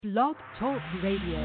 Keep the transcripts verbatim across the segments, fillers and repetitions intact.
Blog Talk Radio.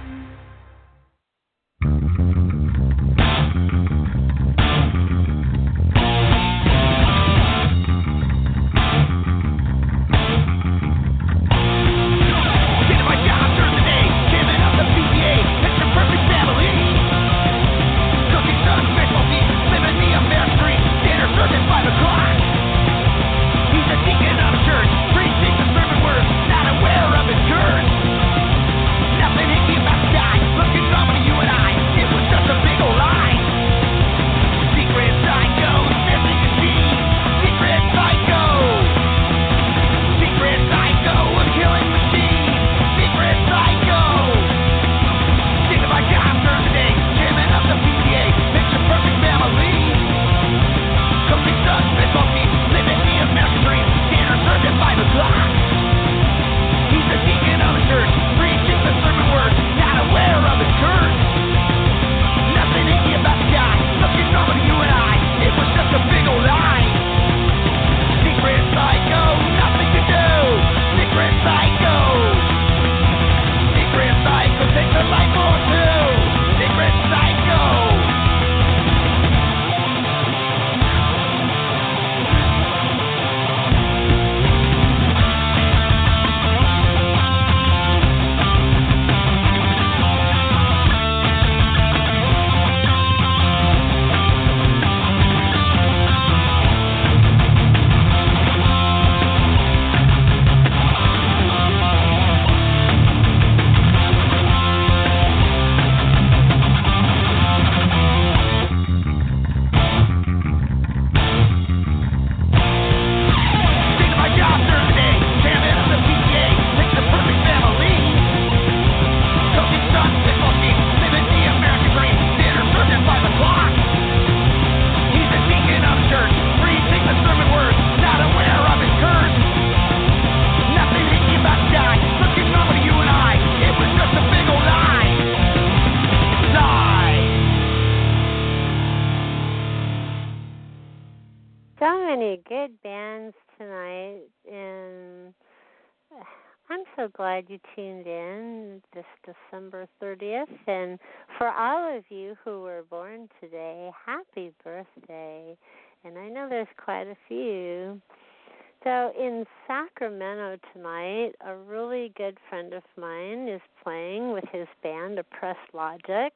Glad you tuned in this December thirtieth. And for all of you who were born today, happy birthday. And I know there's quite a few. So in Sacramento tonight, a really good friend of mine is playing with his band, Oppressed Logic,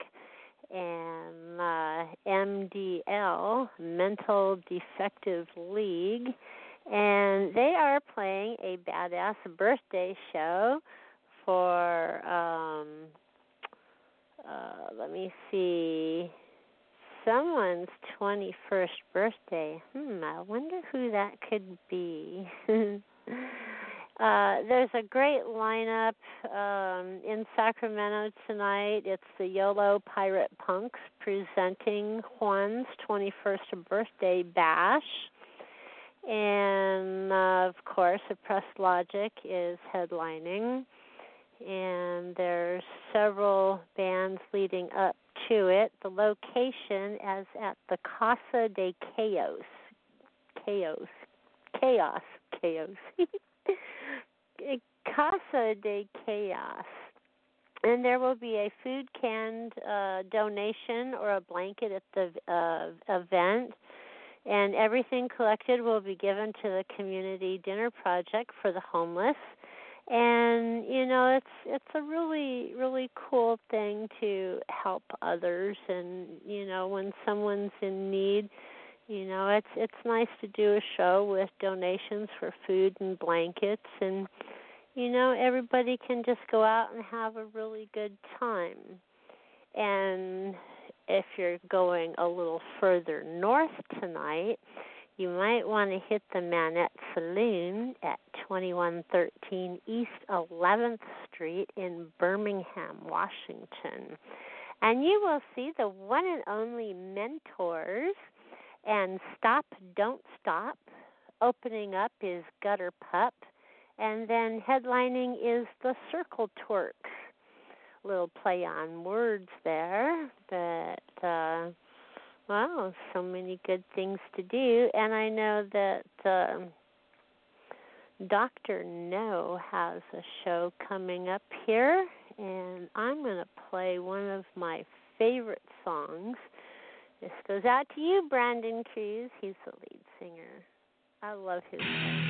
and uh, M D L, Mental Defective League. And they are playing a badass birthday show for, um, uh, let me see, someone's twenty-first birthday. Hmm, I wonder who that could be. uh, there's a great lineup um, in Sacramento tonight. It's the YOLO Pirate Punks presenting Juan's twenty-first birthday bash. And, uh, of course, Oppressed Logic is headlining, and there's several bands leading up to it. The location is at the Casa de Chaos. Chaos. Chaos. Chaos. Casa de Chaos. And there will be a food canned uh, donation or a blanket at the uh, event. And everything collected will be given to the Community Dinner Project for the homeless. And, you know, it's it's a really, really cool thing to help others. And, you know, when someone's in need, you know, it's it's nice to do a show with donations for food and blankets. And, you know, everybody can just go out and have a really good time. And if you're going a little further north tonight, you might want to hit the Manette Saloon at twenty-one thirteen East eleventh Street in Birmingham, Washington. And you will see the one and only Mentors and Stop, Don't Stop. Opening up is Gutter Pup. And then headlining is the Circle Twerks. Little play on words there, but uh, wow, so many good things to do. And I know that uh, Doctor No has a show coming up here, and I'm going to play one of my favorite songs. This goes out to you, Brandon Cruz. He's the lead singer. I love his voice.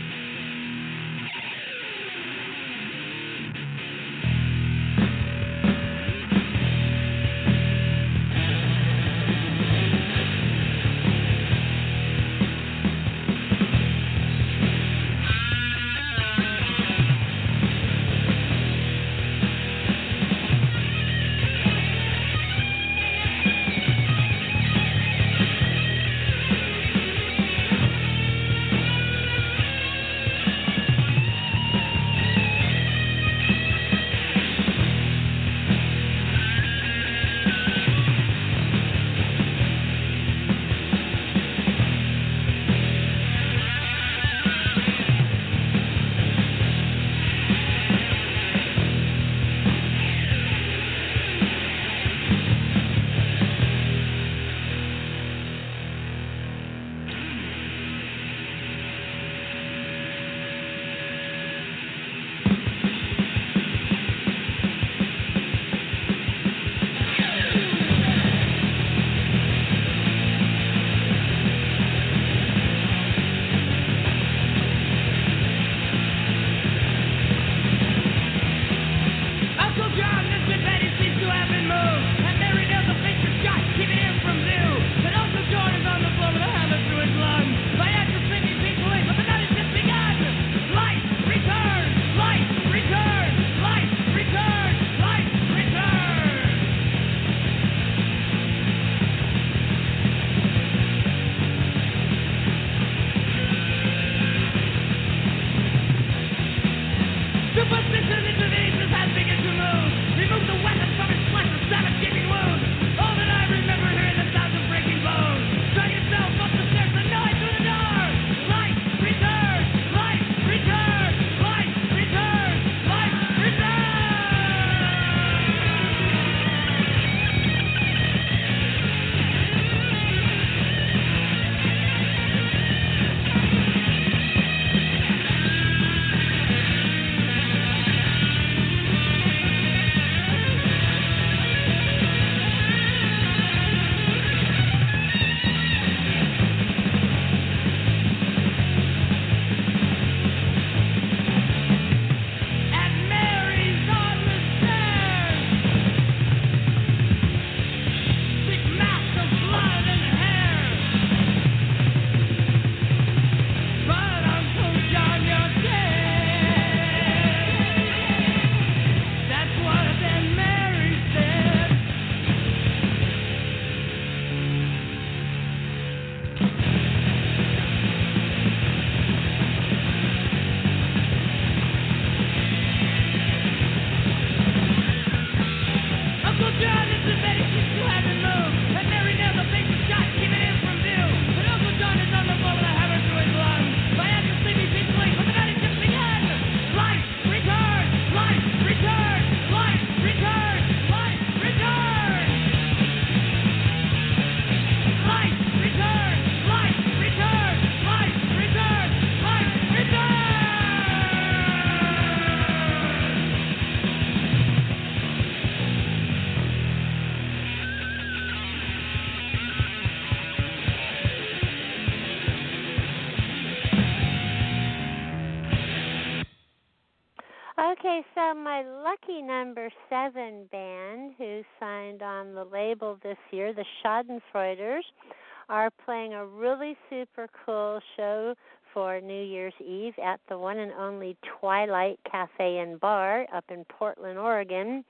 Okay, so my lucky number seven band, who signed on the label this year, the Schadenfreuders, are playing a really super cool show for New Year's Eve at the one and only Twilight Cafe and Bar up in Portland, Oregon.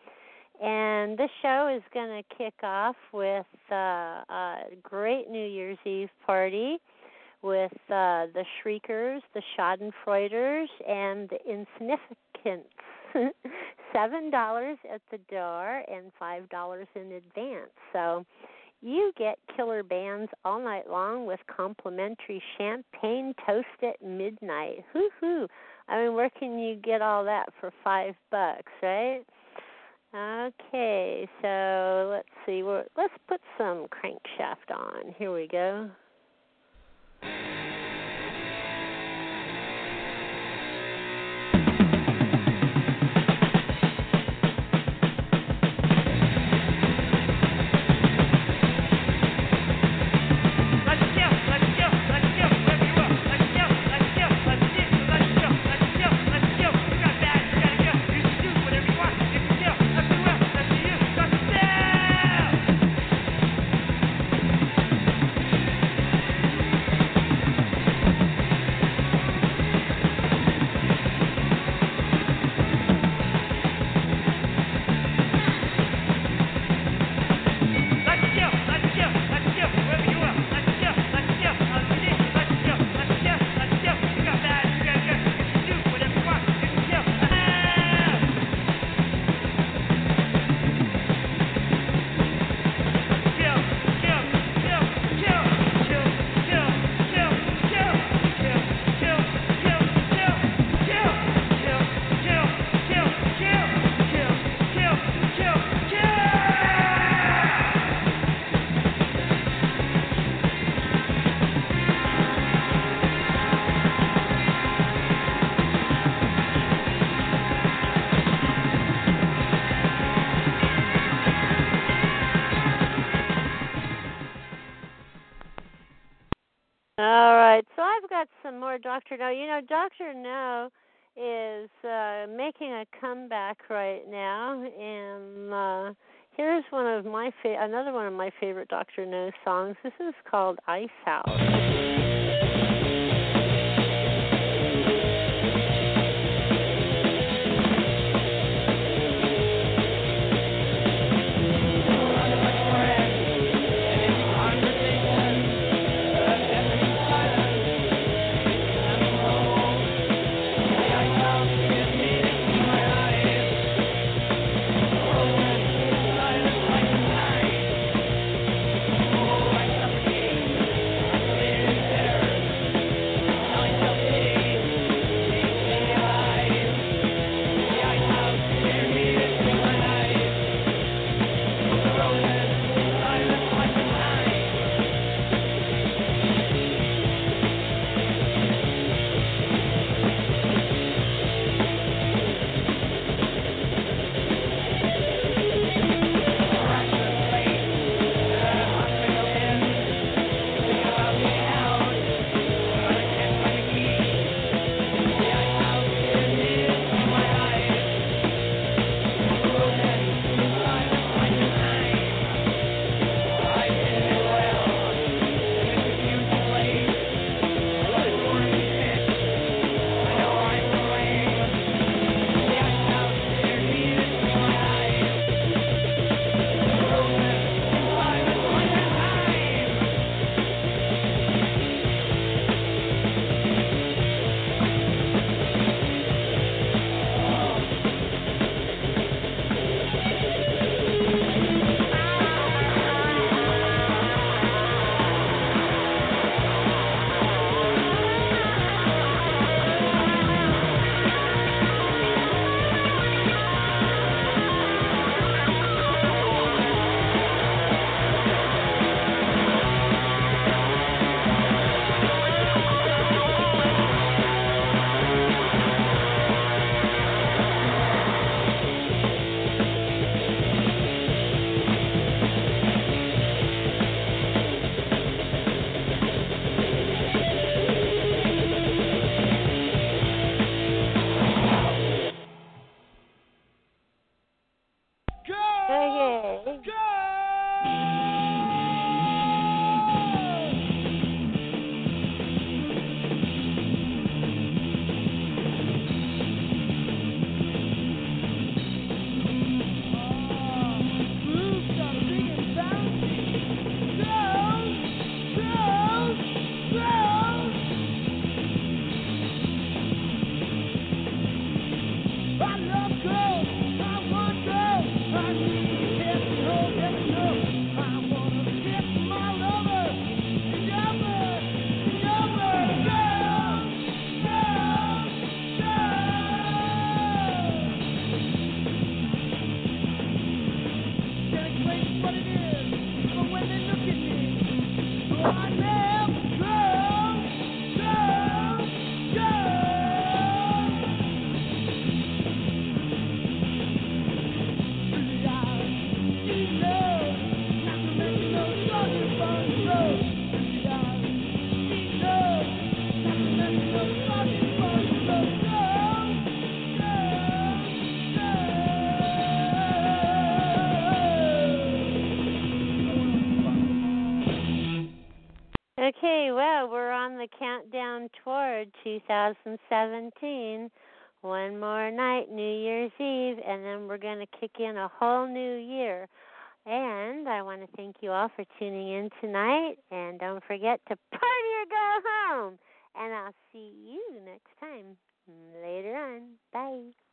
And this show is going to kick off with uh, a great New Year's Eve party with uh, the Shriekers, the Schadenfreuders, and the Insignificants. seven dollars at the door and five dollars in advance. So you get killer bands all night long with complimentary champagne toast at midnight. Hoo-hoo. I mean, where can you get all that for five bucks, right? Okay, so let's see. We're, let's put some Crankshaft on. Here we go. All right, so I've got some more Doctor No. You know, Doctor No is uh, making a comeback right now, and uh, here's one of my fa- another one of my favorite Doctor No songs. This is called Ice House. Okay, well, we're on the countdown toward two thousand seventeen. One more night, New Year's Eve, and then we're going to kick in a whole new year. And I want to thank you all for tuning in tonight. And don't forget to party or go home. And I'll see you next time. Later on. Bye.